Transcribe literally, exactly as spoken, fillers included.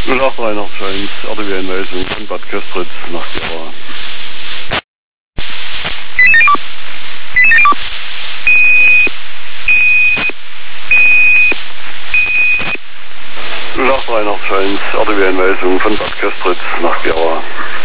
null acht drei nach eins, R D W-Einweisung von Bad Köstritz nach Gera. null acht drei nach eins, R D W-Einweisung von Bad Köstritz nach Gera.